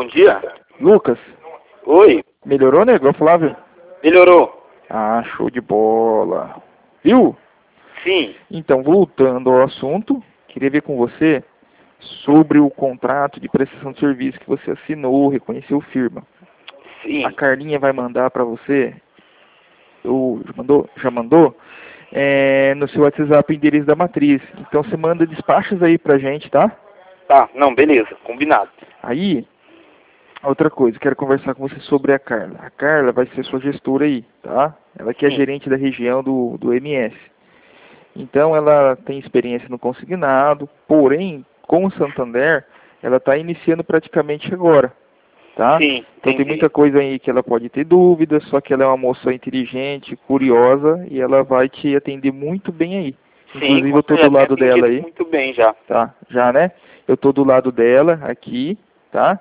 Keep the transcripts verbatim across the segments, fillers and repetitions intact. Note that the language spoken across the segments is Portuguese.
bom dia. Lucas, Oi, melhorou, nego? Flávio? melhorou? Ah, show de bola. Viu? Sim, Então, voltando ao assunto, queria ver com você sobre o contrato de prestação de serviço que você assinou, reconheceu firma. sim. A Carlinha vai mandar para você, ou já mandou? Já mandou? É, no seu WhatsApp o endereço da matriz. Então você manda despachos aí pra gente, tá? Tá, não, beleza, combinado. Aí, outra coisa, quero conversar com você sobre a Carla. A Carla vai ser sua gestora aí, tá? Ela que é Sim. gerente da região do, do M S. Então ela tem experiência no consignado, porém, com o Santander, ela está iniciando praticamente agora, tá? Sim, Então tem entendi. muita coisa aí que ela pode ter dúvidas, só que ela é uma moça inteligente, curiosa, e ela vai te atender muito bem aí. Sim, Inclusive eu tô já do tem lado dela atendido aí, muito bem já. tá? Já, né? Eu tô do lado dela aqui, tá?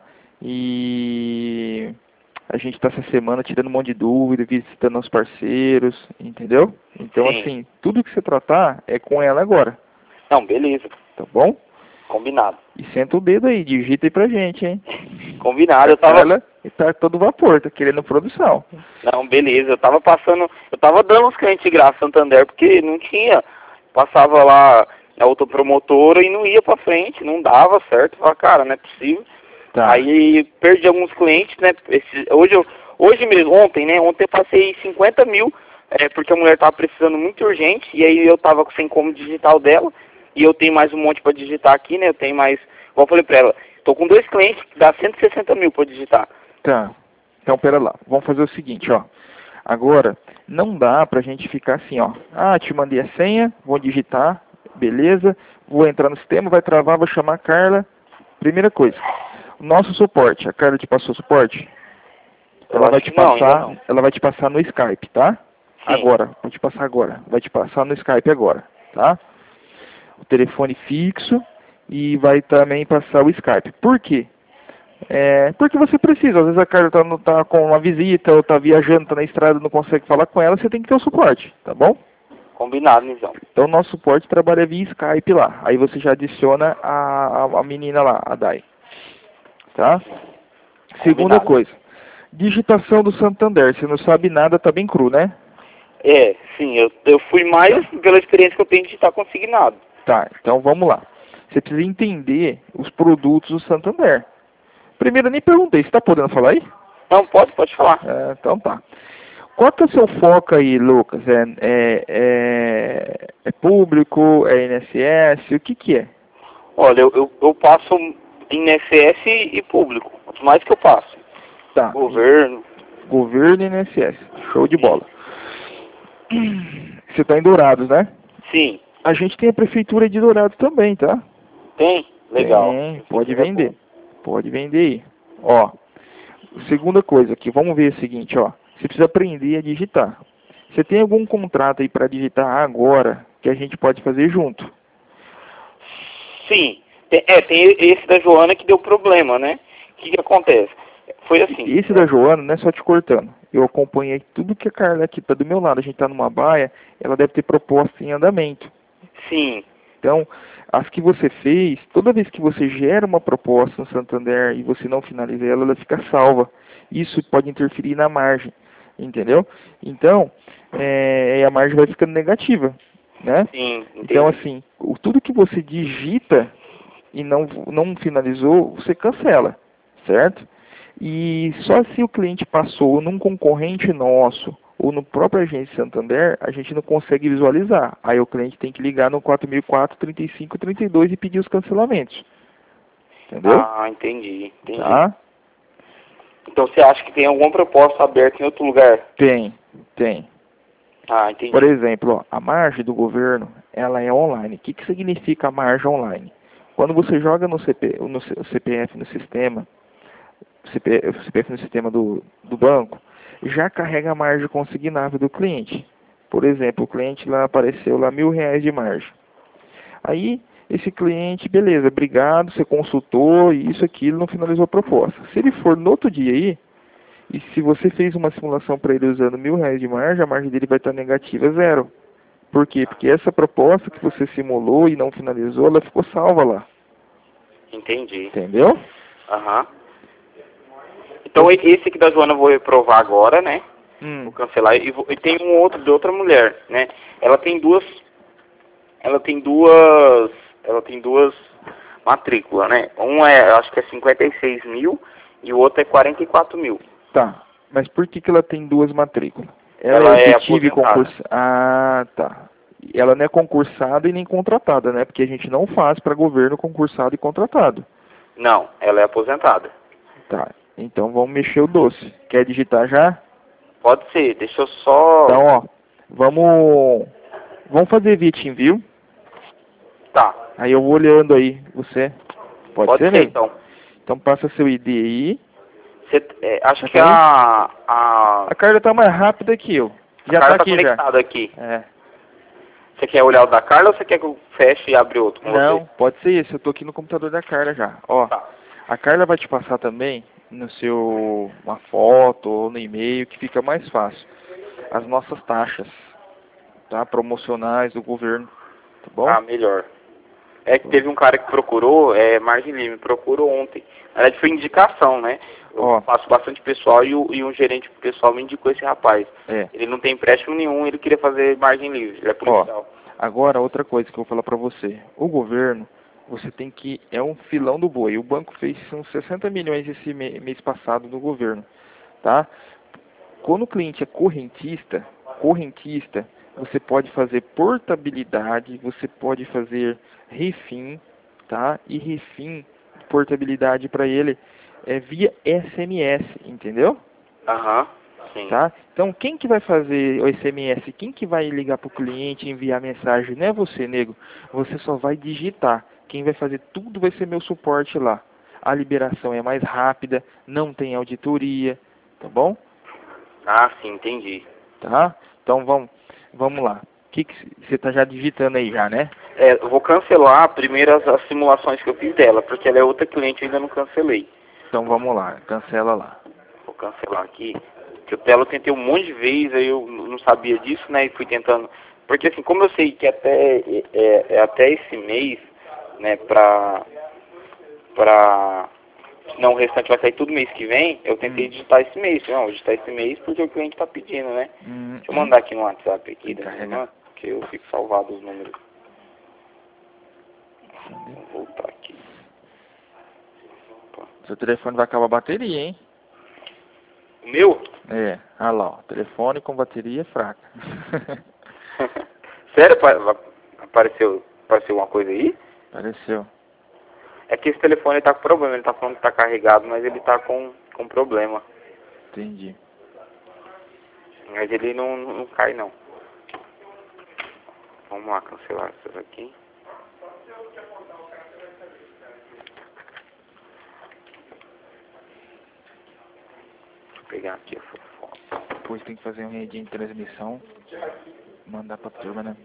E a gente tá essa semana tirando um monte de dúvida, visitando os parceiros, entendeu? Então, Sim. assim, tudo que você tratar é com ela agora, Não, beleza, tá bom? combinado. E senta o dedo aí, digita aí pra gente, hein? Combinado, A eu tava... Carla tá todo vapor, tá querendo produção. Não, beleza, eu tava passando... Eu tava dando os clientes de graça Santander, porque não tinha... Passava lá a autopromotora e não ia pra frente, não dava certo. Eu falava, cara, não é possível. Tá. Aí perdi alguns clientes, né? Esse, hoje, eu, hoje mesmo, ontem, né? Ontem eu passei cinquenta mil, é, porque a mulher tava precisando muito urgente, e aí eu tava sem como digital dela, e eu tenho mais um monte pra digitar aqui, né? Eu tenho mais, igual eu falei pra ela, tô com dois clientes que dá cento e sessenta mil pra digitar. Tá. Então, pera lá. Vamos fazer o seguinte, ó. Agora, não dá pra gente ficar assim, ó. Ah, te mandei a senha, vou digitar, beleza. Vou entrar no sistema, vai travar, vou chamar a Carla. Primeira coisa, o nosso suporte. A Carla te passou o suporte? Eu Ela acho vai que te não, ainda passar, não. ela vai te passar no Skype, tá? Sim, Agora, vou te passar agora. Vai te passar no Skype agora, tá? O telefone fixo e vai também passar o Skype. Por quê? É, porque você precisa, às vezes a Carla tá, no- tá com uma visita ou tá viajando, tá na estrada, não consegue falar com ela, você tem que ter o suporte, tá bom? combinado, Nizão. Então nosso suporte trabalha via Skype lá. Aí você já adiciona a, a, a menina lá, a Dai. Tá? Segunda Combinado. coisa, digitação do Santander. Você não sabe nada, tá bem cru, né? É, sim, eu, eu fui mais pela experiência que eu tenho de estar consignado. Tá, então vamos lá. Você precisa entender os produtos do Santander. Primeiro, eu nem perguntei, você tá podendo falar aí? Não, pode, pode falar. É, então tá. Qual que é o seu foco aí, Lucas? É, é, é, é público? É I N S S? O que que é? Olha, eu, eu, eu passo I N S S e público, os mais que eu passo. Tá. Governo. Governo e I N S S. Show de Sim. bola. Você tá em Dourados, né? Sim, A gente tem a prefeitura de Dourados também, tá? tem? Legal. Tem, pode Prefeitura é vender. boa. Pode vender aí. Ó, segunda coisa aqui, vamos ver o seguinte, ó. Você precisa aprender a digitar. Você tem algum contrato aí para digitar agora que a gente pode fazer junto? Sim, tem, é, tem esse da Joana que deu problema, né? O que que acontece? Foi assim, Esse da Joana, não é só te cortando. Eu acompanhei tudo que a Carla aqui tá do meu lado. A gente tá numa baia, ela deve ter proposta em andamento. sim, Então, as que você fez, toda vez que você gera uma proposta no Santander e você não finaliza ela, ela fica salva. Isso pode interferir na margem, entendeu? Então, é, a margem vai ficando negativa, né? sim, Então, entendi. assim, o- tudo que você digita e não, não finalizou, você cancela, certo? E só se o cliente passou num concorrente nosso ou no próprio agente Santander, a gente não consegue visualizar. Aí o cliente tem que ligar no quatro mil e quatro, trinta e cinco, trinta e dois e pedir os cancelamentos. Entendeu? Ah, entendi, entendi. Tá? Então você acha que tem alguma proposta aberta em outro lugar? Tem, tem. Ah, Por entendi. exemplo, ó, a margem do governo, ela é online. O que, que significa a margem online? Quando você joga no, C P, no C P F no sistema, C P F no sistema do, do banco, já carrega a margem consignável do cliente. Por exemplo, o cliente lá apareceu lá mil reais de margem. Aí, esse cliente, beleza, obrigado, você consultou, isso, aquilo, não finalizou a proposta. Se ele for no outro dia aí, e se você fez uma simulação para ele usando mil reais de margem, a margem dele vai estar negativa, zero. Por quê? Porque essa proposta que você simulou e não finalizou, ela ficou salva lá. Entendi. Entendeu? Aham. Então e- esse aqui da Joana eu vou reprovar agora, né? Hum. Vou cancelar. E, vou- e tem um outro de outra mulher, né? Ela tem duas... Ela tem duas... Ela tem duas matrículas, né? Um é, eu acho que é cinquenta e seis mil e o outro é quarenta e quatro mil. Tá. Mas por que que ela tem duas matrículas? Ela, Ela é é efetiva e aposentada. concurso. Ah, tá. Ela não é concursada e nem contratada, né? Porque a gente não faz para governo concursado e contratado. Não, ela é aposentada. Tá. Então vamos mexer o doce. Quer digitar já? Pode ser, deixa eu só... Então, ó, vamos vamos fazer via TeamView. Tá, Aí eu vou olhando aí, você. Pode, pode ser, ser nego? então. Então passa seu I D aí. Cê, é, acho Já que tá aí? a... A, A Carla tá mais rápida que eu. a Já Carla tá tá aqui já. conectada aqui. É. Você quer olhar o da Carla ou você quer que eu feche e abra outro com Não, você? pode ser esse. Eu tô aqui no computador da Carla já. Ó, Tá. a Carla vai te passar também no seu uma foto ou no e-mail que fica mais fácil. As nossas taxas, tá? Promocionais do governo, tá bom? Ah, melhor. É que teve um cara que procurou, é, Margem Livre, procurou ontem. Na verdade foi indicação, né? Eu Ó. faço bastante pessoal e, o, e um gerente pessoal me indicou esse rapaz. É. Ele não tem empréstimo nenhum, ele queria fazer Margem Livre, ele é policial. Agora, outra coisa que eu vou falar pra você. O governo, você tem que... É um filão do boi. O banco fez uns sessenta milhões esse me- mês passado no governo, tá? Quando o cliente é correntista, correntista, você pode fazer portabilidade, você pode fazer refim, tá? E refim, portabilidade para ele é via S M S, entendeu? Aham, sim. Tá? Então, quem que vai fazer o S M S? Quem que vai ligar para o cliente, enviar mensagem? Não é você, nego. Você só vai digitar. Quem vai fazer tudo vai ser meu suporte lá. A liberação é mais rápida, não tem auditoria, tá bom? Ah, sim, entendi. Tá? Então, vamos, vamos lá. O que que você tá já digitando aí já, né? É, eu vou cancelar primeiro as, as simulações que eu fiz dela, porque ela é outra cliente e ainda não cancelei. Então, vamos lá. Cancela lá. Vou cancelar aqui. Que o Telo eu tentei um monte de vezes, aí eu não sabia disso, né? E fui tentando. Porque assim, como eu sei que até, é, é até esse mês, né, pra. pra. Não, o restante vai sair tudo mês que vem, eu tentei Hum. digitar esse mês. Não, digitar esse mês porque o cliente tá pedindo, né? Hum, Deixa eu mandar aqui no WhatsApp aqui da minha Carrega. irmã, que eu fico salvado os números. Vou voltar aqui. Seu telefone vai acabar a bateria, hein? O meu? É, olha lá, ó, telefone com bateria fraca. Sério? apa- Apareceu, apareceu alguma coisa aí? Apareceu. É que esse telefone tá com problema, ele tá falando que tá carregado, mas ele tá com, com problema. Entendi. Mas ele não, não cai não. Vamos lá, cancelar essas aqui. Deixa eu pegar aqui a foto. Depois tem que fazer um redinho de transmissão. Mandar pra turma, né?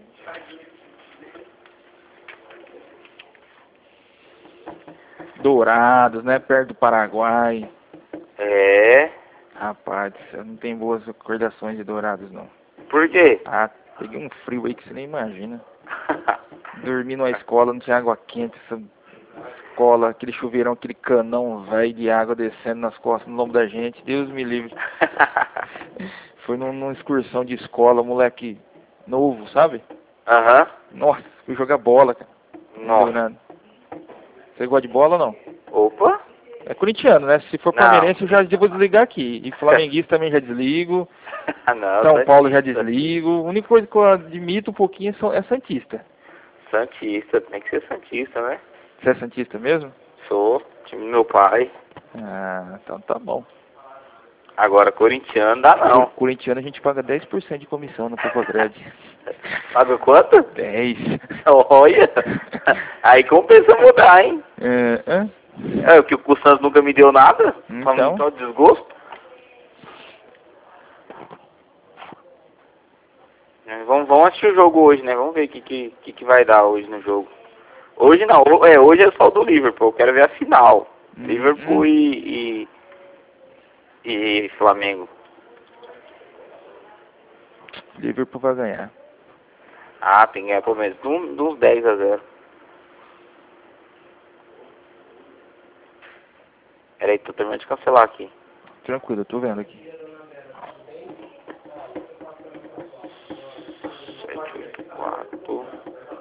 Dourados, né? Perto do Paraguai. É. Rapaz, eu não tenho boas recordações de Dourados, não. Por quê? Ah, peguei um frio aí que você nem imagina. Dormi numa escola, não tinha água quente, essa escola, aquele chuveirão, aquele canão velho de água descendo nas costas, no lombo da gente, Deus me livre. Foi num, numa excursão de escola, moleque novo, sabe? Aham. Nossa, fui jogar bola, cara. Não deu Nossa. nada. Você gosta de bola ou não? Opa. É corintiano, né? Se for Não. palmeirense, eu já vou desligar aqui. E flamenguista também já desligo. Ah, não. São Paulo já Santista. desligo. A única coisa que eu admito um pouquinho é só- é Santista. Santista, tem que ser Santista, né? Você é Santista mesmo? Sou, time do meu pai. Ah, então tá bom. Agora, corintiano dá não. O corintiano a gente paga dez por cento de comissão no Copa Grande. Paga quanto? dez. Olha. Aí compensa mudar, hein? É, é? É, o que o Santos nunca me deu nada. Pra Então. não dar o desgosto. É, Vamos, vamos assistir o jogo hoje, né? Vamos ver o que, que, que, que vai dar hoje no jogo. Hoje não, ho- é, hoje é só o do Liverpool. Eu quero ver a final. Hum, Liverpool hum. e, e, e Flamengo. Liverpool vai ganhar. Ah, tem que ganhar pelo menos de um- de uns dez a zero. Peraí, tô terminando de cancelar aqui. Tranquilo, eu tô vendo aqui. sete oito quatro, dois,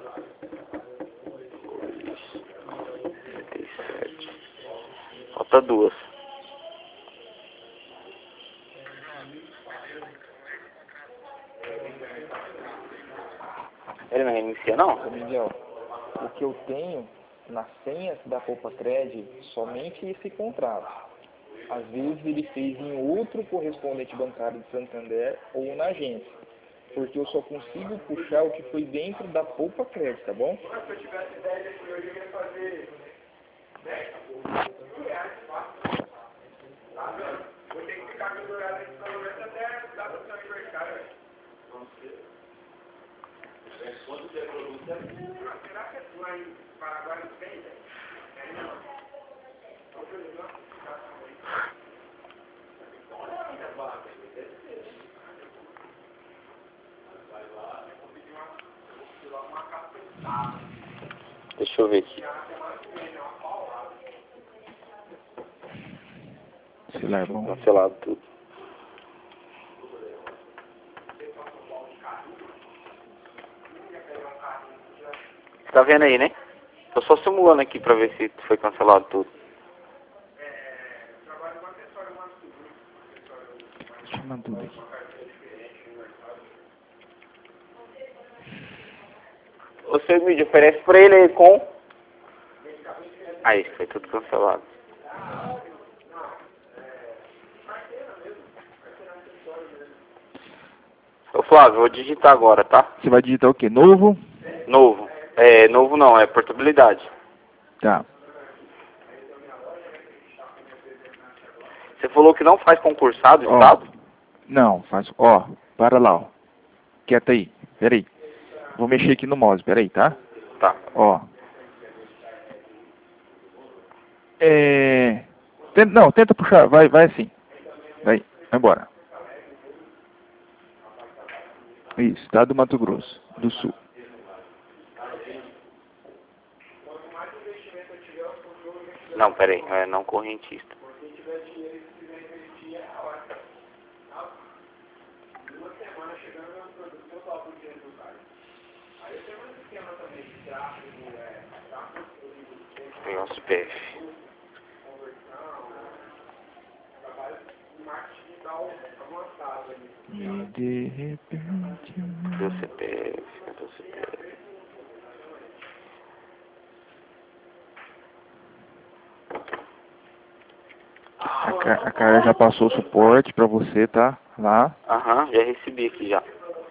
trinta e sete. Falta duas. Ele não reinicia, não? Ô, Miguel, o que eu tenho nas senhas da Poupa Cred, somente esse contrato. Às vezes ele fez em outro correspondente bancário de Santander ou na agência. Porque eu só consigo puxar o que foi dentro da Poupa Cred, tá bom? Se eu tivesse dez aqui, eu ia fazer dez reais, tá vendo? Vou ter que ficar pendurado aqui pelo menos até a data do seu aniversário. Quanto de produto é? Será que lá em Paraguai não tem, velho? É não. Deixa eu ver aqui. Sei lá, é bom. Cancelado tudo. Tá vendo aí, né? Tô só simulando aqui pra ver se foi cancelado tudo. Deixa eu mandar tudo aqui. Você me oferece pra ele aí com... Aí, foi tudo cancelado. Ô Flávio, vou digitar agora, tá? Você vai digitar o quê? Novo? Novo. É, novo não, é portabilidade. Tá. Você falou que não faz concursado, Ó, Estado? não, faz. Ó, para lá, ó. Quieta aí. Pera aí. Vou mexer aqui no mouse, pera aí, tá? Tá. Ó. É... Tenta, não, tenta puxar. Vai, vai assim. Vai, vai embora. Isso, Estado do Mato Grosso do Sul. Não, peraí, é não correntista. Vou pegar o C P F. E de repente... Cadê o C P F? Cadê o C P F? A, ca a cara já passou o suporte pra você, tá? Lá. Aham, já recebi aqui já.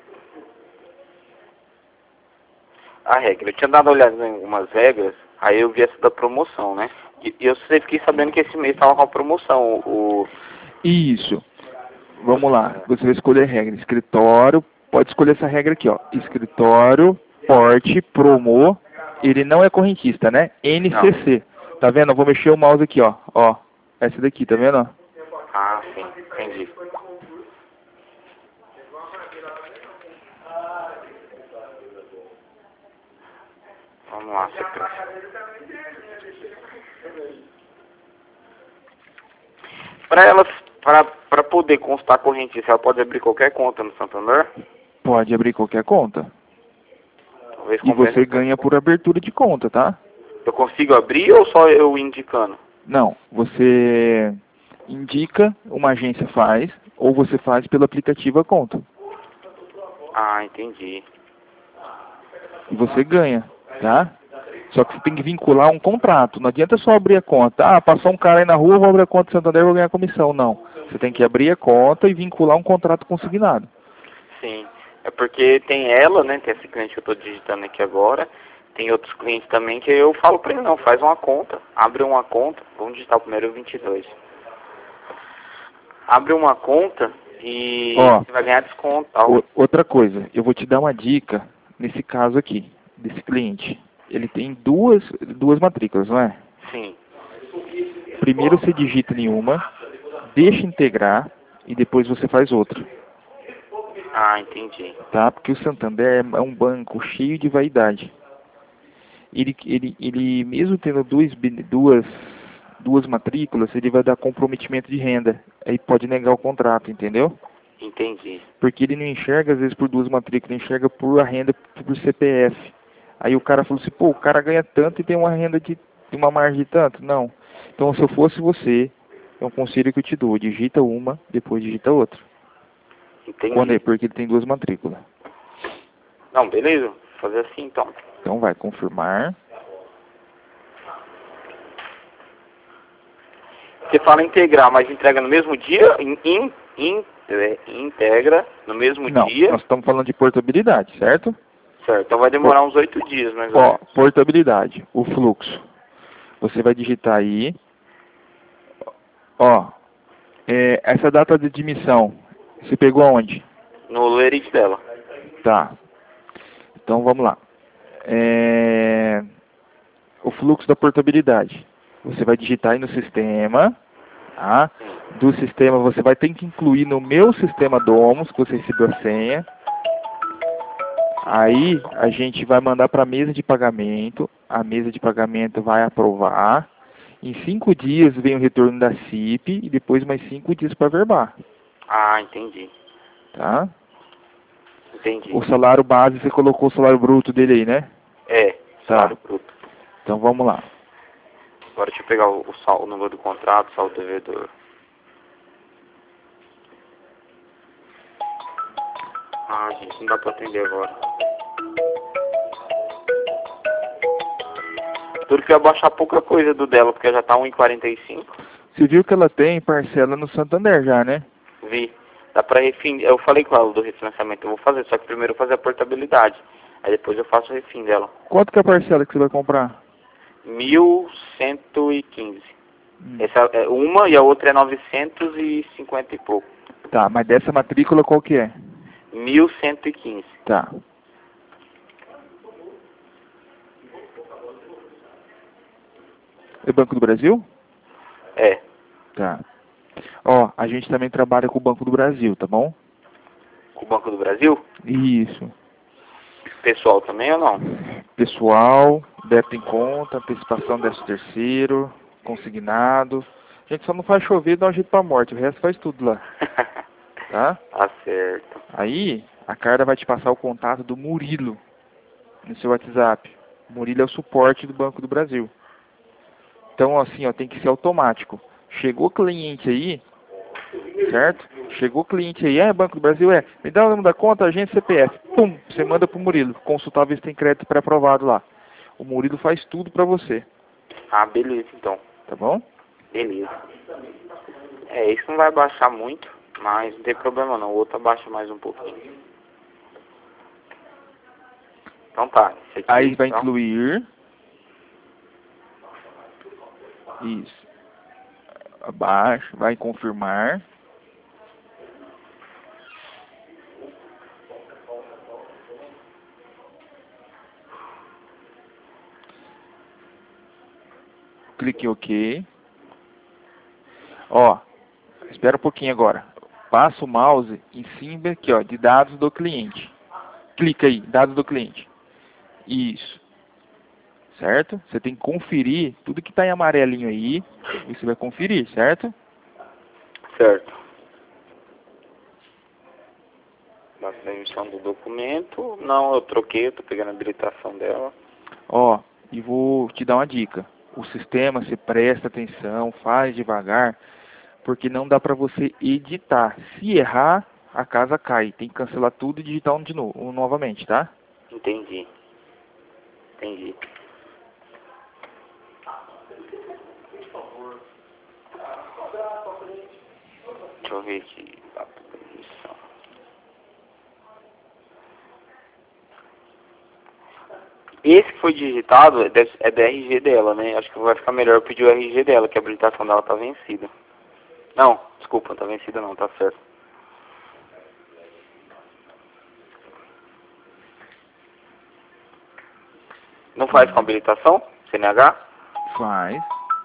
A regra, eu tinha dado uma olhada em algumas regras, aí eu vi essa da promoção, né? E, e eu sempre fiquei sabendo que esse mês tava com a promoção, o... Isso. Vamos lá. Você vai escolher a regra. Escritório. Pode escolher essa regra aqui, ó. Escritório, porte, promo. Ele não é correntista, né? N C C. Tá vendo? Eu vou mexer o mouse aqui, ó. Ó. Essa daqui, tá vendo? Ó? Ah, sim, entendi. Vamos lá, C P F. Para elas, para para poder constar correntista, ela pode abrir qualquer conta no Santander? Pode abrir qualquer conta. Talvez E você compreenda. ganha por abertura de conta, tá? Eu consigo abrir ou só eu indicando? Não. Você indica, uma agência faz, ou você faz pelo aplicativo a conta. Ah, entendi. E você ganha, tá? Só que você tem que vincular um contrato. Não adianta só abrir a conta. Ah, passou um cara aí na rua, eu vou abrir a conta do Santander e vou ganhar comissão. Não. Você tem que abrir a conta e vincular um contrato consignado. Sim. É porque tem ela, né? Tem esse cliente que eu estou digitando aqui agora. Tem outros clientes também que eu falo para ele, não, faz uma conta. Abre uma conta. Vamos digitar o primeiro vinte e dois. Abre uma conta e Ó, você vai ganhar desconto. Tal. O, outra coisa, eu vou te dar uma dica nesse caso aqui, desse cliente. Ele tem duas, duas matrículas, não é? Sim. Primeiro você digita em uma, deixa integrar e depois você faz outra. Ah, entendi. Tá? Porque o Santander é um banco cheio de vaidade. Ele, ele, ele mesmo tendo dois, duas, duas matrículas, ele vai dar comprometimento de renda. Aí pode negar o contrato, entendeu? Entendi. Porque ele não enxerga, às vezes, por duas matrículas, ele enxerga por a renda por C P F. Aí o cara falou assim, pô, o cara ganha tanto e tem uma renda de, de uma margem de tanto. Não. Então, se eu fosse você, é um conselho que eu te dou. Digita uma, depois digita outra. Entendi. Quando é? Porque ele tem duas matrículas. Não, beleza. Vou fazer assim, então. Então, vai confirmar. Você fala integrar, mas entrega no mesmo dia? In, in, in, é, integra no mesmo Não, dia? nós estamos falando de portabilidade, certo? Certo. Então vai demorar uns oito dias, mais ou Ó, menos. portabilidade, o fluxo. Você vai digitar aí. Ó, é, essa data de admissão, você pegou aonde? No lerite dela. Tá. Então vamos lá. É, o fluxo da portabilidade. Você vai digitar aí no sistema. Tá? Do sistema você vai ter que incluir no meu sistema Domus, que você recebeu a senha. Aí a gente vai mandar para a mesa de pagamento. A mesa de pagamento vai aprovar. Em cinco dias vem o retorno da C I P e depois mais cinco dias para verbar. Ah, entendi. Tá? Entendi. O salário base, você colocou o salário bruto dele aí, né? É, Tá. salário bruto. Então vamos lá. Agora deixa eu pegar o, o, sal, o número do contrato, saldo devedor. Ah, gente, não dá pra atender agora. Tudo que eu ia baixar pouca coisa do dela, porque já tá um e quarenta e cinco. Você viu que ela tem parcela no Santander já, né? Vi. Dá pra refin... Eu falei com ela do refinanciamento, eu vou fazer, só que primeiro eu vou fazer a portabilidade. Aí depois eu faço o refim dela. Quanto que é a parcela que você vai comprar? mil cento e quinze. Hum. Essa é uma e a outra é novecentos e cinquenta e pouco. Tá, mas dessa matrícula qual que é? mil cento e quinze. Tá. É Banco do Brasil? É. Tá. Ó, a gente também trabalha com o Banco do Brasil, tá bom? Com o Banco do Brasil? Isso. Pessoal também ou não? Pessoal, débito em conta, antecipação décimo terceiro, consignado. A gente só não faz chover e dá um jeito pra morte, o resto faz tudo lá. Tá? Tá certo. Aí, a Carla vai te passar o contato do Murilo no seu WhatsApp. O Murilo é o suporte do Banco do Brasil. Então, assim, ó, tem que ser automático. Chegou cliente aí, certo? Chegou cliente aí, é Banco do Brasil, é. Me dá o nome da conta, agência C P F. Pum, você manda pro Murilo. Consultar ver se tem crédito pré-aprovado lá. O Murilo faz tudo pra você, Ah, beleza então. tá bom? Beleza. É, isso não vai baixar muito, mas não tem problema não. O outro abaixa mais um pouquinho. Então tá. Esse aqui, Aí vai então. incluir. Isso. Abaixo, vai confirmar. Clique em OK. Ó, espera um pouquinho agora. Passa o mouse em cima aqui, ó, de dados do cliente. Clica aí, dados do cliente. Isso. Certo? Você tem que conferir tudo que está em amarelinho aí. Você vai conferir, certo? Certo. Data da emissão do documento. Não, eu troquei, eu tô pegando a habilitação dela. Ó, e vou te dar uma dica. O sistema, você presta atenção, faz devagar, porque não dá para você editar. Se errar, a casa cai. Tem que cancelar tudo e digitar um de novo, um novamente, tá? Entendi. Entendi. Deixa eu ver aqui. Data da emissão. Esse que foi digitado é, deve- é do R G dela, né? Acho que vai ficar melhor eu pedir o R G dela, que a habilitação dela tá vencida. Não, desculpa, não tá vencida não, tá certo. Não faz com habilitação? C N H? Faz.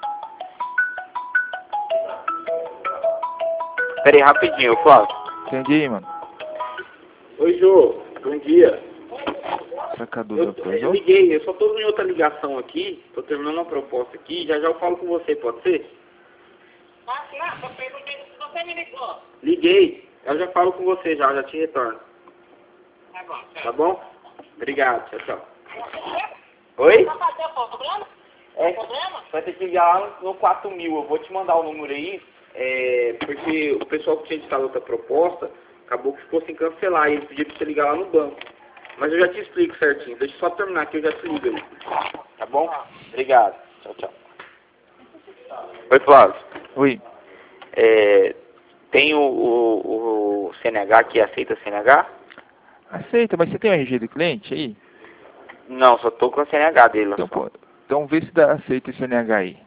Pera aí, rapidinho, Flávio. Entendi aí, mano. Oi, Jô. Bom dia. Sacador Eu, da eu prisão? liguei, eu só tô em outra ligação aqui, tô terminando uma proposta aqui, já já eu falo com você, pode ser? Ah, claro, eu perguntei se você me ligou. Liguei, eu já falo com você já, já te retorno. Tá bom, tchau. Tá bom? Obrigado, tchau, tchau. Oi? Vai fazer o problema? É, Problema? vai ter que ligar lá no, no quatro mil, eu vou te mandar o número aí, é, porque o pessoal que tinha editado outra proposta, acabou que ficou sem cancelar, e eles pediram pra você ligar lá no banco. Mas eu já te explico certinho, deixa eu só terminar aqui, eu já te ligo aí. Tá bom? Obrigado. Tchau, tchau. Oi, Flávio. Oi. É, tem o, o, o C N H que aceita C N H? Aceita, mas você tem o R G do cliente aí? Não, só tô com o C N H dele. Então, Só. pô, então vê se dá, aceita esse C N H aí.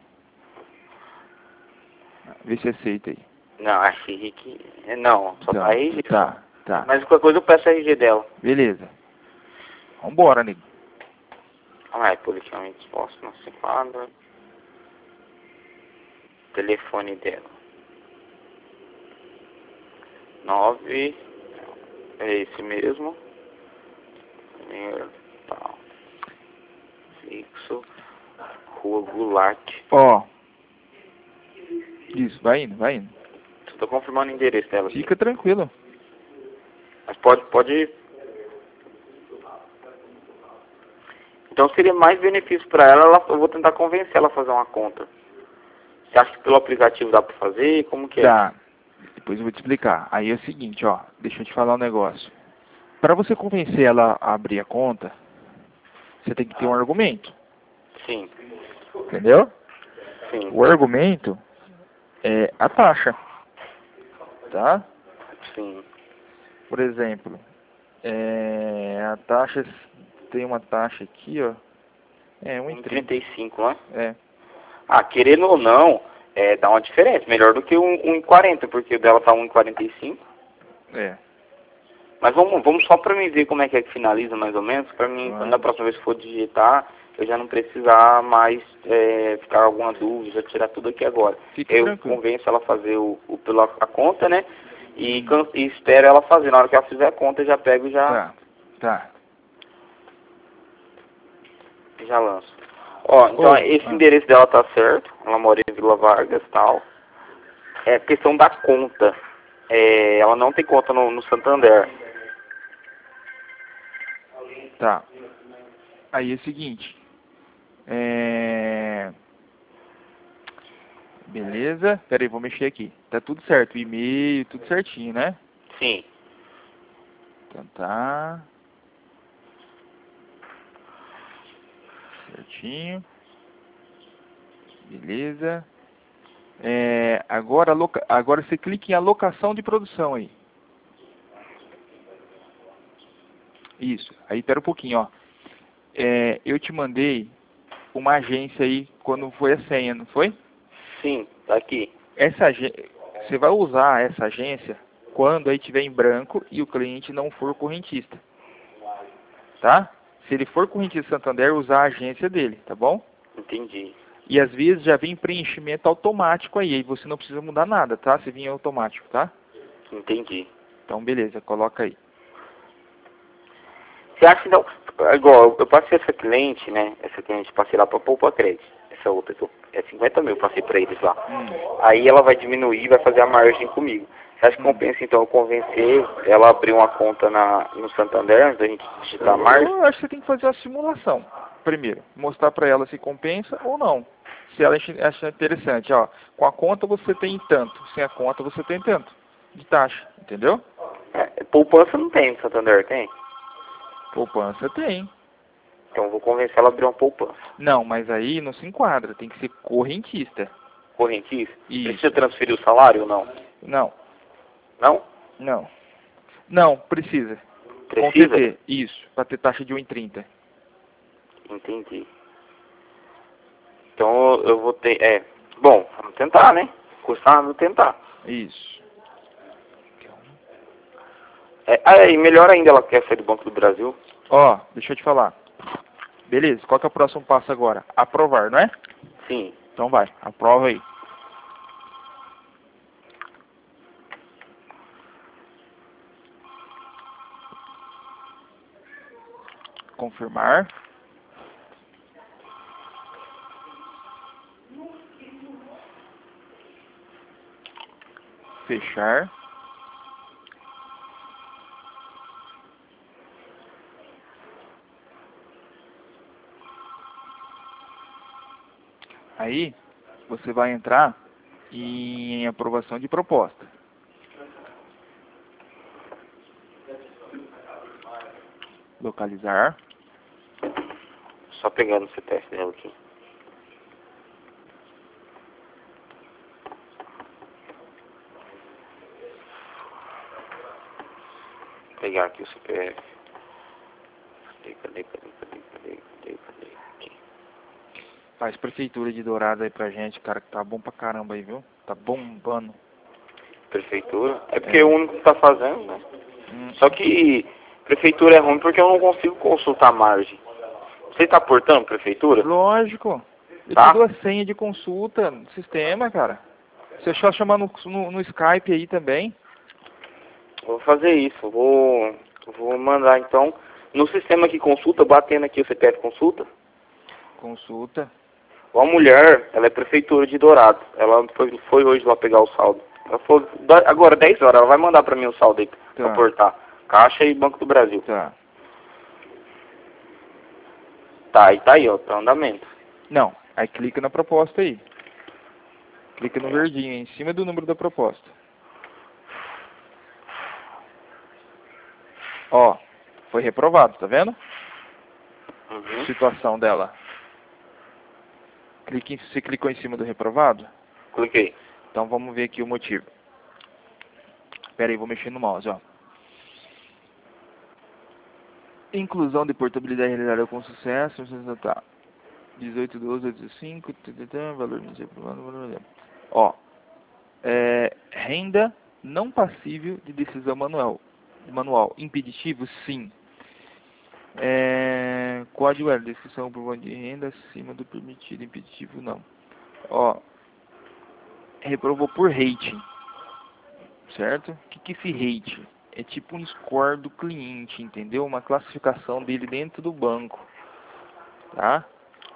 Vê se aceita aí. Não, achei que... Não, só Então, tá R G. tá, tá. Mas qualquer coisa eu peço R G dela. Beleza. Vambora, nego. Ah, é politicamente exposto, não se enquadra. Telefone dela. Nove. É esse mesmo. Primeiro, tal. Fixo. Rua Goulart. Ó. Isso, vai indo, vai indo. Só tô confirmando o endereço dela. aqui. Fica tranquilo. Mas pode, pode. Então seria mais benefício para ela, ela, eu vou tentar convencer ela a fazer uma conta. Você acha que pelo aplicativo dá para fazer? Como que é? Tá. Depois eu vou te explicar. Aí é o seguinte, ó. Deixa eu te falar um negócio. Para você convencer ela a abrir a conta, você tem que ter um argumento. Sim, Entendeu? sim, O argumento é a taxa. Tá? sim. Por exemplo, é, a taxa, tem uma taxa aqui, ó. É um e um trinta. trinta e cinco, né? É. Ah, querendo ou não, é, dá uma diferença. Melhor do que um, um e quarenta, porque o dela tá um e quarenta e cinco. É. Mas vamos, vamos só pra mim ver como é que é que finaliza mais ou menos, pra mim, Vai. quando da próxima vez que for digitar, eu já não precisar mais é, ficar alguma dúvida, já tirar tudo aqui agora. Fique Eu tranquilo. convenço ela a fazer o, o pela a conta, né? E, Hum. can, e espero ela fazer. Na hora que ela fizer a conta, eu já pego e já, Tá. Tá. já lanço. Ó, então Ô, esse ah. endereço dela tá certo, ela mora em Vila Vargas e tal. É questão da conta. É, ela não tem conta no, no Santander. Tá. Aí é o seguinte. É... Beleza. Pera aí, vou mexer aqui. Tá tudo certo. E-mail, tudo certinho, né? Sim. Então tá. Certinho. Beleza. É, agora, aloca... agora você clica em alocação de produção aí. Isso. Aí, pera um pouquinho, ó. É, eu te mandei uma agência aí quando foi a senha, não foi? Sim, tá aqui. Essa agência, você vai usar essa agência quando aí tiver em branco e o cliente não for correntista. Tá? Se ele for correntista Santander, usar a agência dele, tá bom? Entendi. E às vezes já vem preenchimento automático aí, aí você não precisa mudar nada, tá? Se vir automático, tá? Entendi. Então beleza, coloca aí. Você acha então, igual, eu passei essa cliente, né? Essa cliente passei lá pra Poupa Crédito. Essa outra que eu, é cinquenta mil, passei pra eles lá. Hum. Aí ela vai diminuir, vai fazer a margem comigo. Você acha que Hum. compensa então eu convencer ela a abrir uma conta na, no Santander antes da gente digitar a margem? Eu acho que você tem que fazer a simulação primeiro. Mostrar pra ela se compensa ou não. Se ela acha acha interessante, ó. Com a conta você tem tanto, sem a conta você tem tanto de taxa, entendeu? É, poupança não tem no Santander, tem? Poupança tem. Então eu vou convencer ela a abrir uma poupança. Não, mas aí não se enquadra, tem que ser correntista. Correntista? Isso. Precisa transferir o salário ou não? Não, Não? não. Não, precisa. Com Precisa? T T, isso, para ter taxa de um e trinta. Entendi. Então eu vou ter. É. Bom, vamos tentar, né? Custar nada tentar. Isso. É, ah, e melhor ainda, ela quer sair do Banco do Brasil. Ó, deixa eu te falar. Beleza, qual que é o próximo passo agora? Aprovar, não é? Sim. Então vai, aprova aí. confirmar. Fechar. Aí, você vai entrar em aprovação de proposta. Localizar. Só pegando o C P F dela aqui. Vou pegar aqui o C P F. Cadê, cadê, cadê, cadê, cadê, cadê, cadê? Aqui. Faz prefeitura de Dourado aí pra gente, cara, que tá bom pra caramba aí, viu? Tá bombando. Prefeitura? É porque É. é o único que tá fazendo, né? Hum. Só que prefeitura é ruim porque eu não consigo consultar a margem. Você tá portando prefeitura? Lógico. Eu Tá. te dou a senha de consulta no sistema, cara. Você só chamar no, no, no Skype aí também. Vou fazer isso. Vou, vou mandar então. No sistema que consulta, batendo aqui o C P F consulta. Consulta. A mulher, ela é prefeitura de Dourado. Ela foi, foi hoje lá pegar o saldo. Ela falou, agora dez horas, ela vai mandar pra mim o saldo aí, Tá. pra portar. Caixa e Banco do Brasil. Tá. Tá, e tá aí, ó, tá andamento. Não, aí clica na proposta aí. Clica no verdinho, em cima do número da proposta. Ó, foi reprovado, tá vendo? Uhum. Situação dela. Clique, em- você clicou em cima do reprovado? Cliquei. Então vamos ver aqui o motivo. Pera aí, vou mexer no mouse, ó. Inclusão de portabilidade realizada com sucesso. Tá. dezoito, doze, oito, cinco, valor não sei, valor. Ó, é, renda não passível de decisão manual. Manual. Impeditivo, sim. É, código é descrição por de renda acima do permitido. Impeditivo, não. Ó, reprovou por rating. Certo? O que que é esse rating? É tipo um score do cliente, entendeu? Uma classificação dele dentro do banco. Tá?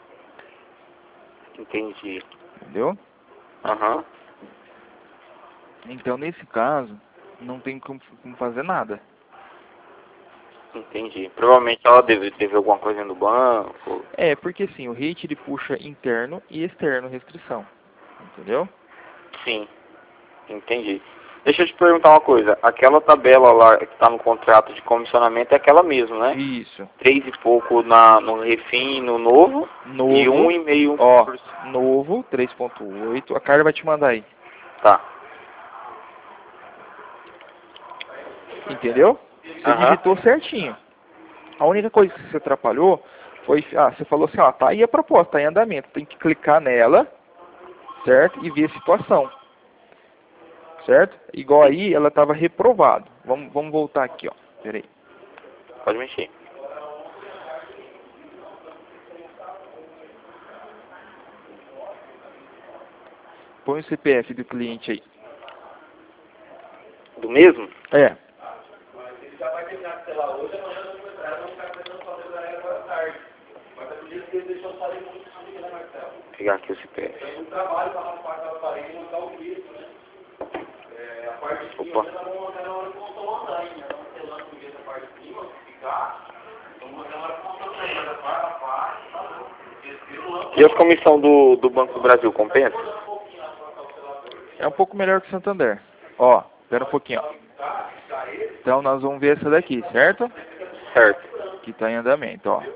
Entendi. Entendeu? Aham. Então, nesse caso, não tem como, como fazer nada. Entendi. Provavelmente ela deve, teve alguma coisa no banco. É, porque assim, o rate ele puxa interno e externo restrição. Entendeu? Sim. Entendi. Deixa eu te perguntar uma coisa. Aquela tabela lá que tá no contrato de comissionamento é aquela mesmo, né? Isso. Três e pouco na, no refim, no novo, Novo. e um e meio. Ó, por- novo, três ponto oito. A Carla vai te mandar aí. Tá. Entendeu? Você Aham. digitou certinho. A única coisa que você atrapalhou foi... Ah, você falou assim, ó, tá aí a proposta, tá em andamento. Tem que clicar nela, certo? E ver a situação. Certo? Igual aí, ela estava reprovado. Vamos, vamos voltar aqui, ó. Pera aí. Pode mexer. Põe o C P F do cliente aí. Do mesmo? É. Já vai terminar de celular hoje, amanhã eu vou entrar, vamos ficar pensando fazer o galera agora à tarde. Mas é por isso que ele deixou só de muito isso, né, Marcelo? Vou pegar aqui o C P F. Tem muito trabalho para raspar aquela parede e montar o piso, né? É, a parte de cima, Opa. você tá montando na hora que montou o andaime, né? Então, você lança o piso da parte de cima, ficar, então montando na hora que montou o andaime, mas a parte, a parte, tá bom. Respiro, lança. E as comissão do, do Banco do Brasil, compensa? É um pouco melhor que o Santander. Ó, espera um pouquinho, ó. Então nós vamos ver essa daqui, certo? Certo. Que está em andamento, ó.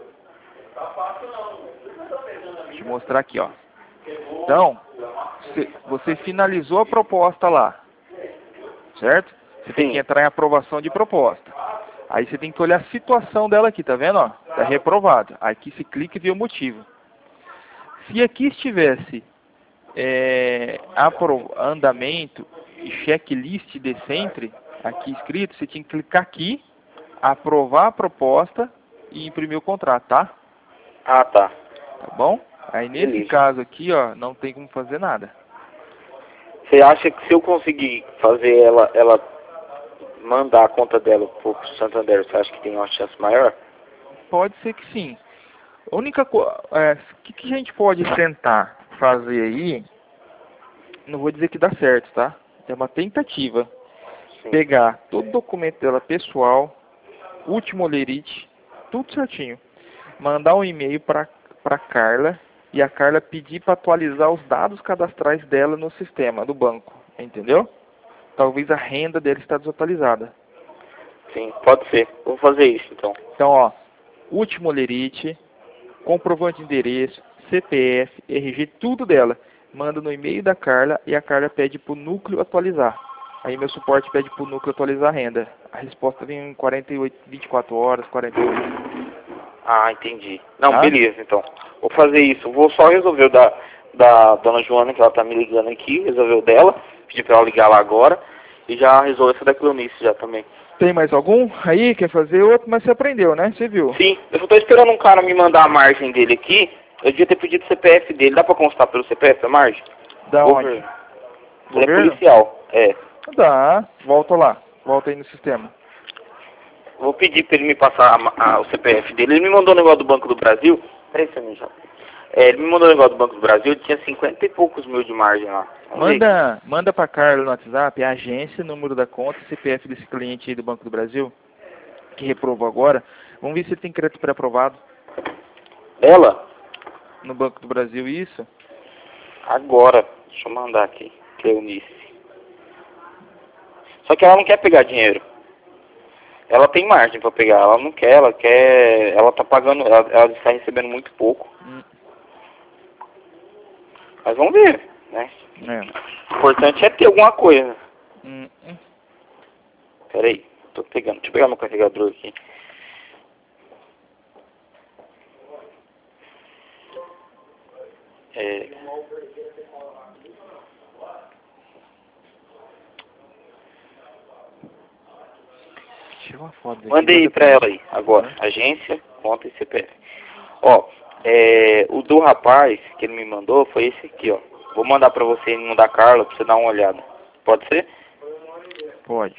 Deixa eu mostrar aqui, ó. Então, você, você finalizou a proposta lá, certo? Você tem Sim. que entrar em aprovação de proposta. Aí você tem que olhar a situação dela aqui, tá vendo, ó? Tá reprovado. Aqui você clica e vê o motivo. Se aqui estivesse é, apro- andamento e checklist de sempre, aqui escrito, você tinha que clicar aqui, aprovar a proposta e imprimir o contrato, tá? Ah, tá. Tá bom? Aí nesse Beleza. caso aqui, ó, não tem como fazer nada. Você acha que se eu conseguir fazer ela, ela mandar a conta dela pro Santander, você acha que tem uma chance maior? pode ser que sim. A única coisa, é, que, que a gente pode tentar fazer aí, não vou dizer que dá certo, tá? É uma tentativa. Sim. Pegar todo o documento dela pessoal, último lerite, tudo certinho. Mandar um e-mail para para Carla e a Carla pedir para atualizar os dados cadastrais dela no sistema do banco, entendeu? Talvez a renda dele está desatualizada. Sim, pode ser. Vou fazer isso então. Então, ó, último lerite, comprovante de endereço, C P F, R G, tudo dela. Manda no e-mail da Carla e a Carla pede pro núcleo atualizar. Aí meu suporte pede pro núcleo atualizar a renda. A resposta vem em quarenta e oito, vinte e quatro horas, quarenta e oito. Ah, entendi. Não, Tá? beleza, então. Vou fazer isso. Vou só resolver o da, da dona Joana, que ela tá me ligando aqui, resolver o dela, pedir pra ela ligar lá agora, e já resolver essa da Cleonice já também. Tem mais algum aí? Quer fazer outro? Mas você aprendeu, né? Você viu? Sim, eu só tô esperando um cara me mandar a margem dele aqui. Eu devia ter pedido o C P F dele. Dá pra constar pelo C P F a margem? Da onde? Governo. Ele é Governo? policial, é. Dá. Volta lá. Volta aí no sistema. Vou pedir pra ele me passar a- a- o C P F dele. Ele me mandou um negócio do Banco do Brasil. Peraí, seu amigo, já. É, ele me mandou um negócio do Banco do Brasil. Ele tinha cinquenta e poucos mil de margem lá. Vamos ver. Manda, manda pra Carla no WhatsApp a agência, número da conta e C P F desse cliente aí do Banco do Brasil, que reprovou agora. Vamos ver se ele tem crédito pré-aprovado Ela? no Banco do Brasil, isso? Agora. Deixa eu mandar aqui. Cleonice. Só que ela não quer pegar dinheiro. Ela tem margem pra pegar. Ela não quer, ela quer... Ela tá pagando... Ela, ela está recebendo muito pouco. Hum, Mas vamos ver, né? é. O importante é ter alguma coisa. Hum, hum. Pera aí. Tô pegando. Deixa eu pegar meu carregador aqui. É... Tira uma foto daqui. Mandei manda pra mim. ela aí, agora. Agência, conta e C P F. Ó, é, o do rapaz que ele me mandou foi esse aqui, ó. Vou mandar pra você no da Carla pra você dar uma olhada. Pode ser? Pode.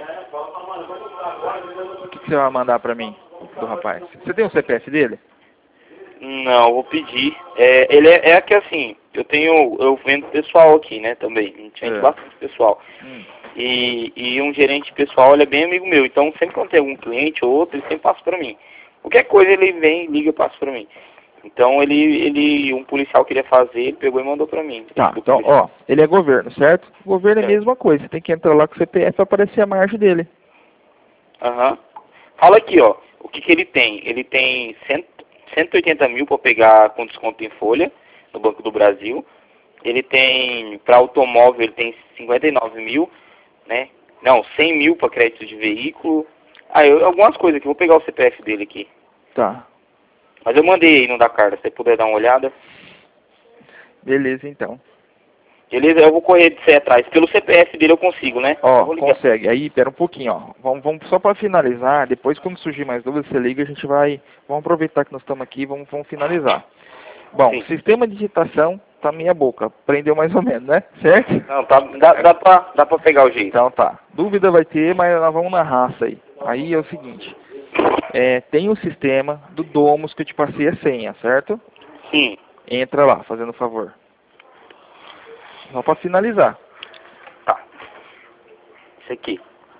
O que, que você vai mandar pra mim, do rapaz? Você tem o C P F dele? Não, vou pedir. É, ele é, é que assim, eu tenho, eu vendo pessoal aqui, né, também. A gente vende É. bastante pessoal. Hum. E, e um gerente pessoal, ele é bem amigo meu. Então, sempre quando tem algum cliente ou outro, ele sempre passa pra mim. Qualquer coisa ele vem, liga e passa pra mim. Então, ele, ele, um policial queria fazer, ele pegou e mandou pra mim. Tá, Do então, policial. ó, ele é governo, certo? O governo é a Certo. mesma coisa. Você tem que entrar lá com o C P F pra aparecer a margem dele. Aham. Fala aqui, ó. O que que ele tem? Ele tem cento, cento e oitenta mil para pegar com desconto em folha no Banco do Brasil. Ele tem, para automóvel, ele tem cinquenta e nove mil, né? Não, cem mil para crédito de veículo. Ah, eu, algumas coisas aqui. Vou pegar o C P F dele aqui. Tá. Mas eu mandei aí no da Carla, se você puder dar uma olhada. Beleza, então. Beleza? Eu vou correr de você atrás. Pelo C P F dele eu consigo, né? Eu Ó, vou ligar. consegue. Aí, pera um pouquinho, ó. Vamos, vamos só para finalizar. Depois, quando surgir mais dúvidas, você liga, a gente vai... Vamos aproveitar que nós estamos aqui e vamos, vamos finalizar. Bom, Sim. sistema de digitação tá meia boca. Aprendeu mais ou menos, né? Certo? Não, tá, dá, dá, pra, dá pra pegar o jeito. Então tá. Dúvida vai ter, mas nós vamos na raça aí. Aí é o seguinte. É, tem o sistema do Domus que eu te passei a senha, certo? Sim. Entra lá, fazendo favor. Só para finalizar. Tá. Esse aqui.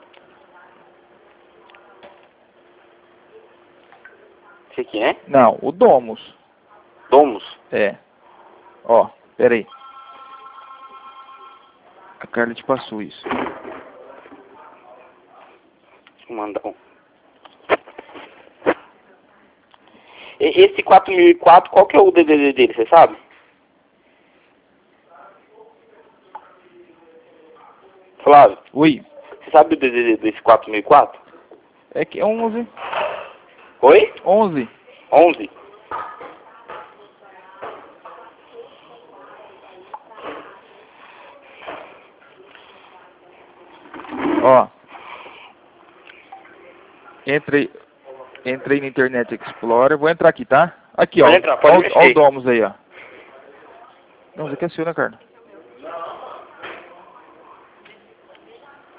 Esse aqui, né? Não, o Domus. Domus. É. Ó, pera aí. A Carla te passou isso. Deixa eu mandar um. E- Esse quatro mil e quatro, qual que é o D D D dele, você sabe? Flávio, Oi. você sabe o D D D desse quatro mil e quatro? É que é onze. Oi? onze. onze? Ó. Entrei, entrei no Internet Explorer. Vou entrar aqui, tá? Aqui, ó. Pode entrar, pode ó, mexer. ó o Domus aí, ó. Não, você quer seu, né, Carla?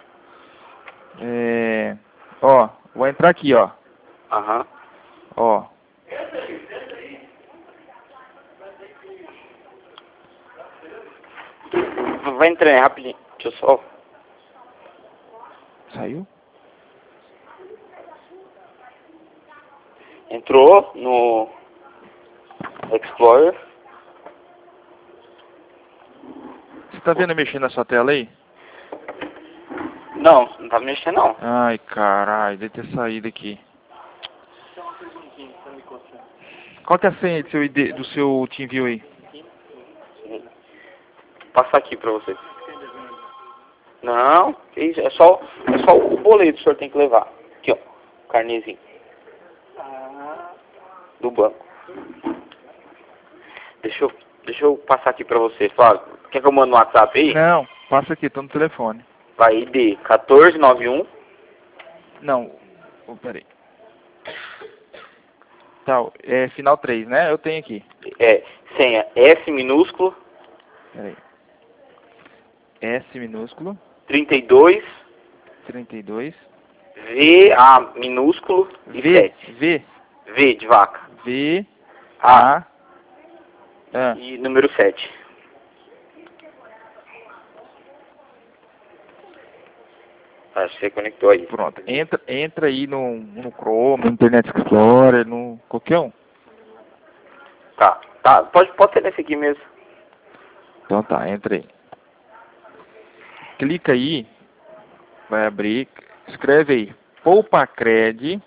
É... Ó, vou entrar aqui, ó. Aham. Ó. vai entrando aí, rapidinho. Deixa eu só... Saiu? Entrou no Explorer. Você tá vendo mexer na sua tela aí? Não, não tá mexendo não. Ai, caralho, deve ter saído aqui. Qual que é a senha do seu, I D, do seu TeamViewer aí? Vou passar aqui pra você. Não, é só, é só o boleto que o senhor tem que levar. Aqui, ó, o carnezinho. Do banco. Deixa eu, deixa eu passar aqui pra você. Fala, quer que eu mande no WhatsApp aí? Não, passa aqui, tô no telefone. Vai, I D quatorze noventa e um. Não, oh, peraí. Tá, é final três, né? Eu tenho aqui. É, senha S minúsculo. Peraí. S minúsculo. trinta e dois. trinta e dois. V, A minúsculo. E V, sete. V. V de vaca. V, A. A. Ah, E número sete. Acho que você conectou aí. pronto. Entra, entra aí no, no Chrome, no Internet Explorer, no qualquer um. Tá, tá. Pode, pode ser nesse aqui mesmo. Então tá, entra aí. Clica aí, vai abrir, escreve aí, PoupaCred,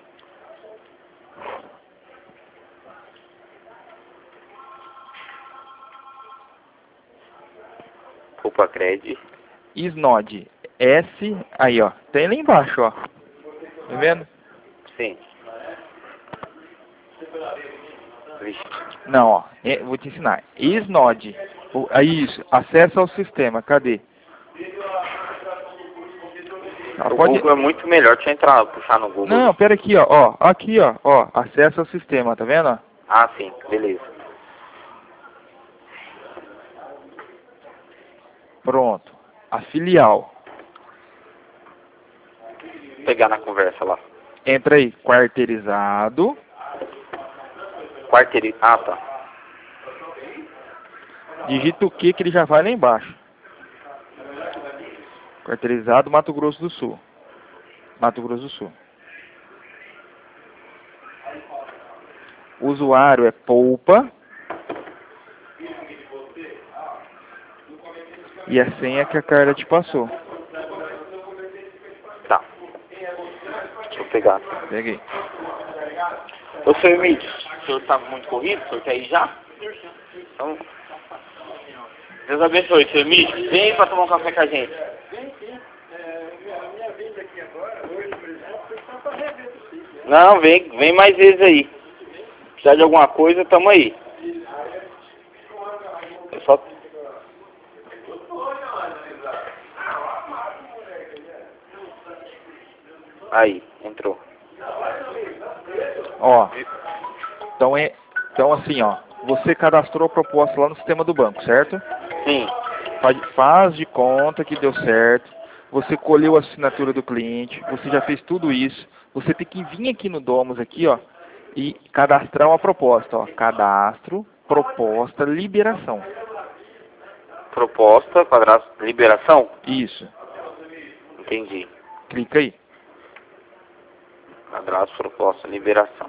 PoupaCred. Snod, S, aí ó, tem lá embaixo ó, tá vendo? Sim. Vixe. Não ó, é, vou te ensinar, Snod, o- aí isso, acesso ao sistema, cadê? Ah, O pode... Google é muito melhor. Deixa eu entrar, puxar no Google. Não, pera aqui ó, ó, aqui ó, ó, acesso ao sistema, tá vendo? Ah, sim. Beleza. Pronto, a filial. Vou pegar na conversa lá. Entra aí, quarteirizado. Quarteiri... Ah, tá. Digita o que que ele já vai lá embaixo. Quarteirizado, Mato Grosso do Sul. Mato Grosso do Sul. O usuário é Poupa. E a senha que a Carla te passou. Tá. Deixa eu pegar. Peguei. Ô, senhor Emílio, o senhor tá muito corrido? O senhor quer ir já? Então... Deus abençoe, senhor Emílio. Vem aí pra tomar um café com a gente. Não, vem, vem mais vezes aí. Precisar de alguma coisa, tamo aí. Eu só... Aí, entrou. Ó. Então é. Então assim, ó. Você cadastrou a proposta lá no sistema do banco, certo? Sim. Faz, faz de conta que deu certo. Você colheu a assinatura do cliente. Você já fez tudo isso. Você tem que vir aqui no Domus aqui, ó. E cadastrar uma proposta, ó. Cadastro, proposta, liberação. Proposta, quadrado, liberação? Isso. Entendi. Clica aí. Quadrado, proposta, liberação.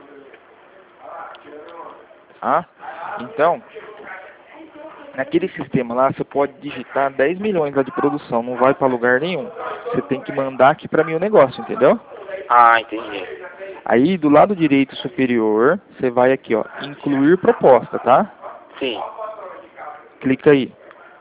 Ah, então, naquele sistema lá, você pode digitar dez milhões lá de produção, não vai para lugar nenhum. Você tem que mandar aqui para mim o negócio, entendeu? Ah, entendi. Aí, do lado direito superior, você vai aqui, ó, incluir proposta, tá? Sim. Clica aí.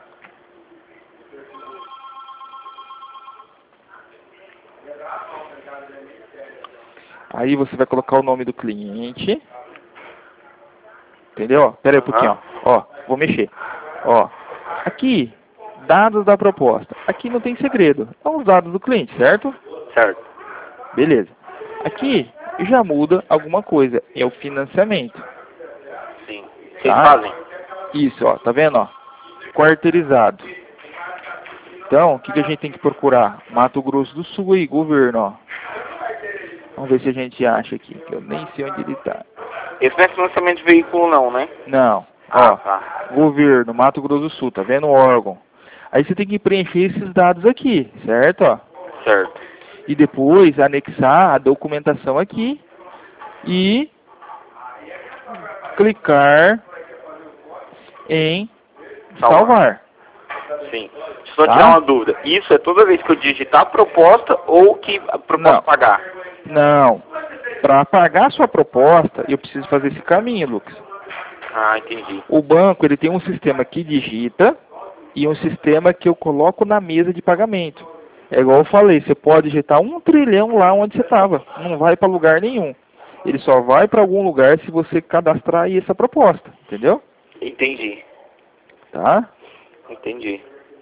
Aí você vai colocar o nome do cliente. Entendeu? Pera aí um pouquinho, ó. Ó, vou mexer. Ó, aqui, dados da proposta. Aqui não tem segredo. São os dados do cliente, certo? Certo. Beleza. Aqui já muda alguma coisa. É o financiamento. Sim. Vocês Tá? fazem? Isso, ó. Tá vendo, ó? Quarteirizado. Então, o que, que a gente tem que procurar? Mato Grosso do Sul aí, governo, ó. Vamos ver se a gente acha aqui, que eu nem sei onde ele tá. Esse não é financiamento de veículo não, né? Não, Ah, ó. tá. Governo, Mato Grosso do Sul, tá vendo o órgão? Aí você tem que preencher esses dados aqui, certo? Ó. Certo. E depois anexar a documentação aqui e clicar em Salvar. salvar. Sim. Deixa eu só Tá? tirar uma dúvida. Isso é toda vez que eu digitar a proposta ou que a proposta Não. pagar? Não. Para pagar a sua proposta, eu preciso fazer esse caminho, Lucas. Ah, entendi. O banco ele tem um sistema que digita e um sistema que eu coloco na mesa de pagamento. É igual eu falei, você pode digitar um trilhão lá onde você estava. Não vai para lugar nenhum. Ele só vai para algum lugar se você cadastrar aí essa proposta. Entendeu? Entendi. Tá? Entendi.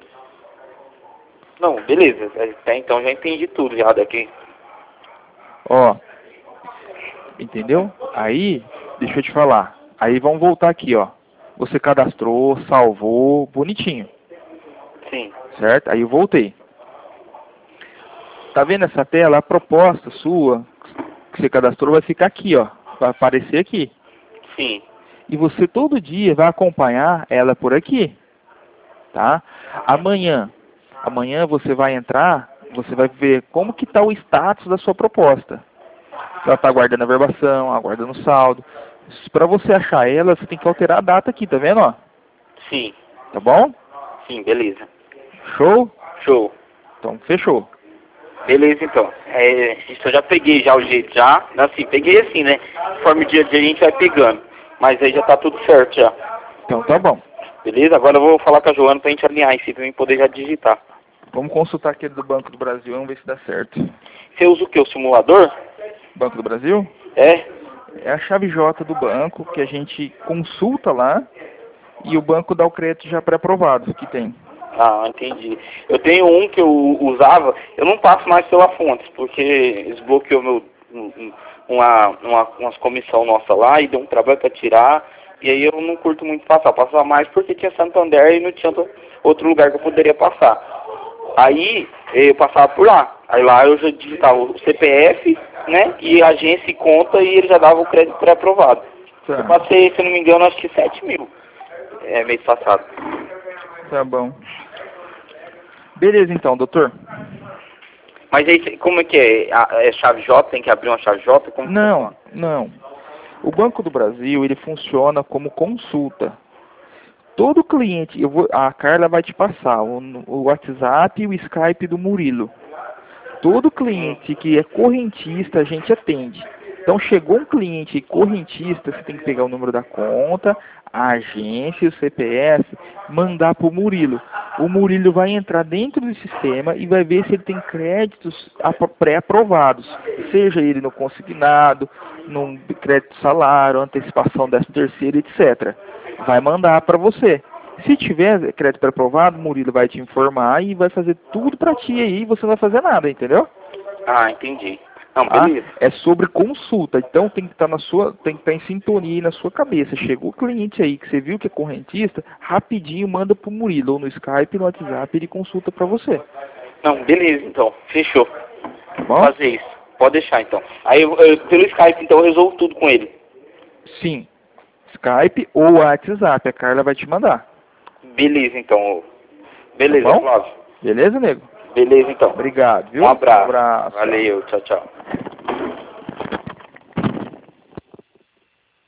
Não, beleza. Até então já entendi tudo já daqui. Ó. Entendeu? Aí, deixa eu te falar. Aí vamos voltar aqui, ó. Você cadastrou, salvou, bonitinho. Sim. Certo? Aí eu voltei. Tá vendo essa tela? A proposta sua que você cadastrou vai ficar aqui, ó. Vai aparecer aqui. Sim. E você todo dia vai acompanhar ela por aqui. Tá? Amanhã. Amanhã você vai entrar, você vai ver como que tá o status da sua proposta. Ela tá aguardando a verbação, aguardando o saldo. Para você achar ela, você tem que alterar a data aqui, tá vendo, ó? Sim. Tá bom? Sim, beleza. Show? Show. Então, fechou. Beleza, então. É, isso eu já peguei já o jeito, já. Assim, peguei assim, né? Conforme o dia a dia a gente vai pegando. Mas aí já tá tudo certo já. Então tá bom. Beleza? Agora eu vou falar com a Joana pra gente alinhar isso, pra mim poder já digitar. Vamos consultar aquele do Banco do Brasil, vamos ver se dá certo. Você usa o que? O simulador? Banco do Brasil? É? É a chave J do banco que a gente consulta lá e o banco dá o crédito já pré-aprovado que tem. Ah, entendi. Eu tenho um que eu usava, eu não passo mais pela Fontes, porque desbloqueou meu, um, uma, uma, umas comissão nossa lá e deu um trabalho para tirar, e aí eu não curto muito passar. Eu passava mais porque tinha Santander e não tinha outro lugar que eu poderia passar. Aí eu passava por lá. Aí lá eu já digitava o C P F, né, e agência e conta, e ele já dava o crédito pré-aprovado. Tá. Eu passei, se eu não me engano, acho que sete mil, é, mês passado. Tá bom. Beleza então, doutor. Mas aí, como é que é? A- É chave J? Tem que abrir uma chave J? Como que Não, funciona? não. O Banco do Brasil, ele funciona como consulta. Todo cliente, eu vou, a Carla vai te passar o, o WhatsApp e o Skype do Murilo. Todo cliente que é correntista, a gente atende. Então, chegou um cliente correntista, você tem que pegar o número da conta, a agência, o C P F, mandar para o Murilo. O Murilo vai entrar dentro do sistema e vai ver se ele tem créditos apro- pré-aprovados. Seja ele no consignado, no crédito salário, antecipação décimo terceiro, etcétera. Vai mandar para você. Se tiver crédito pré-aprovado, o Murilo vai te informar e vai fazer tudo para ti aí, você não vai fazer nada, entendeu? Ah, entendi. Não, Tá? beleza. É sobre consulta, então tem que estar na sua, tem que estar em sintonia aí na sua cabeça. Chegou o cliente aí que você viu que é correntista, rapidinho manda pro Murilo, ou no Skype, no WhatsApp, ele consulta para você. Não, beleza, então. Fechou. Tá Vou bom? fazer isso. Pode deixar, então. Aí, eu, eu- pelo Skype, então, eu resolvo tudo com ele. Sim. Skype ou WhatsApp, a Carla vai te mandar. Beleza, então. Beleza, Tá bom? Flávio. Beleza, nego? Beleza, então. Obrigado, viu? Um abraço. Um abraço. Valeu, tchau, tchau.